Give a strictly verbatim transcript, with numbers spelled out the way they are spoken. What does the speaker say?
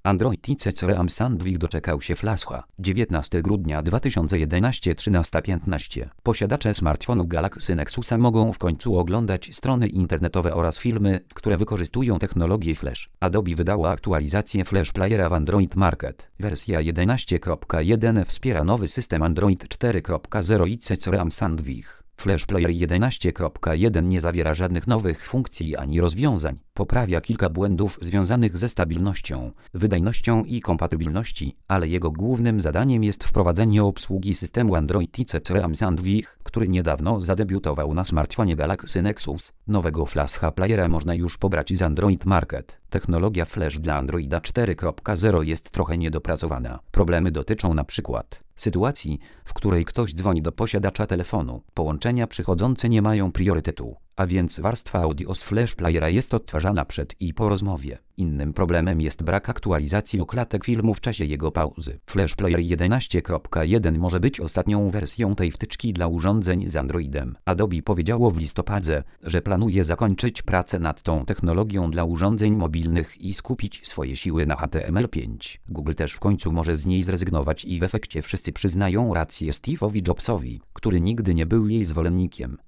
Android I C C RAM Sandwich doczekał się flasha. dziewiętnastego grudnia dwa tysiące jedenastego trzynasta piętnaście. Posiadacze smartfonu Galaxy Nexusa mogą w końcu oglądać strony internetowe oraz filmy, które wykorzystują technologię Flash. Adobe wydało aktualizację Flash Playera w Android Market. Wersja jedenaście kropka jeden wspiera nowy system Android cztery kropka zero i C C RAM Sandwich. Flash Player jedenaście kropka jeden nie zawiera żadnych nowych funkcji ani rozwiązań. Poprawia kilka błędów związanych ze stabilnością, wydajnością i kompatybilności, ale jego głównym zadaniem jest wprowadzenie obsługi systemu Android I C C RAM Sandwich, który niedawno zadebiutował na smartfonie Galaxy Nexus. Nowego Flash Playera można już pobrać z Android Market. Technologia Flash dla Androida cztery kropka zero jest trochę niedopracowana. Problemy dotyczą na przykład sytuacji, w której ktoś dzwoni do posiadacza telefonu. Połączenia przychodzące nie mają priorytetu, a więc warstwa audio z Flash Playera jest odtwarzana przed i po rozmowie. Innym problemem jest brak aktualizacji oklatek filmu w czasie jego pauzy. Flash Player jedenaście kropka jeden może być ostatnią wersją tej wtyczki dla urządzeń z Androidem. Adobe powiedziało w listopadzie, że planuje zakończyć pracę nad tą technologią dla urządzeń mobilnych i skupić swoje siły na H T M L pięć. Google też w końcu może z niej zrezygnować i w efekcie wszyscy przyznają rację Steve'owi Jobsowi, który nigdy nie był jej zwolennikiem.